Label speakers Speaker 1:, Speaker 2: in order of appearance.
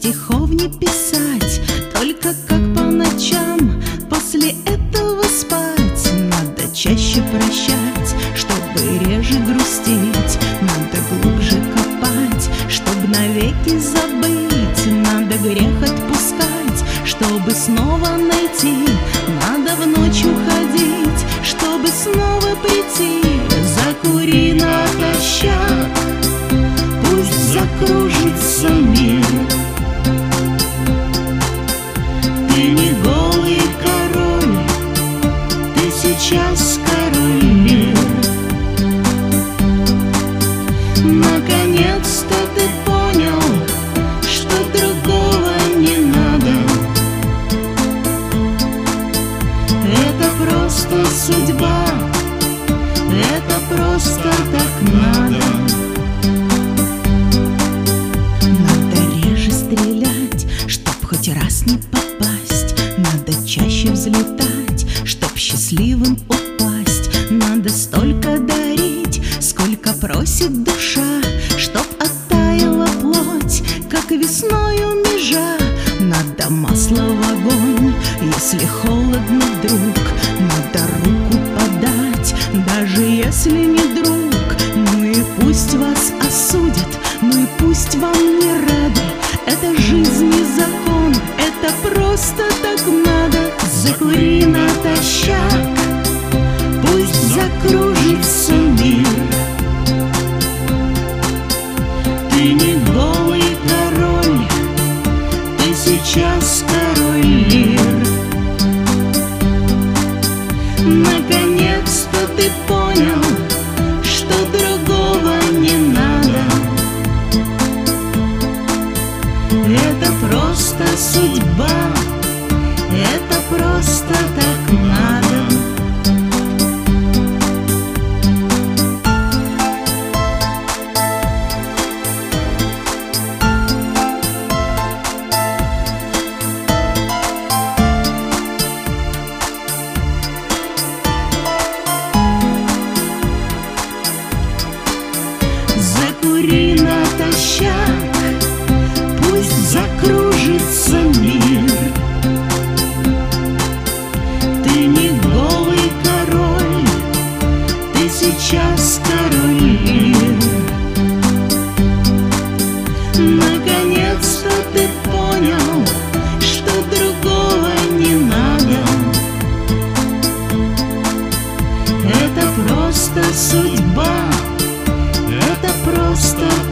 Speaker 1: стихов не писать, только как по ночам. После этого спать надо чаще прощать, чтобы реже грустить. Надо глубже копать, чтобы навеки забыть. Надо грех отпускать, чтобы снова найти. Надо в ночь уходить, чтобы снова прийти. Закури натощак, пусть закружится мир. Ты не голый король, ты сейчас король мир. Наконец-то ты понял, что другого не надо. Это просто судьба, это просто так надо. Надо реже стрелять, чтоб хоть раз не попасть. Надо чаще взлетать, чтоб счастливым упасть. Надо столько дарить, сколько просит душа, чтоб оттаяла плоть, как весною межа. Надо масло в огонь, если холодно вдруг. Надо руку подать, даже если не друг. Ну и пусть вас осудят, ну и пусть вам не рады. Это жизнь и закон, это просто так надо. Закури натощак, пусть закружится мир. Ты не голый король, ты сейчас король мир. Наконец-то ты понял, что другого не надо. Это просто судьба, это просто так надо. Закури натощак, пусть закружится мир. Ты не голый король, ты сейчас король мир. Наконец-то ты понял, что другого не надо. Это просто судьба, это просто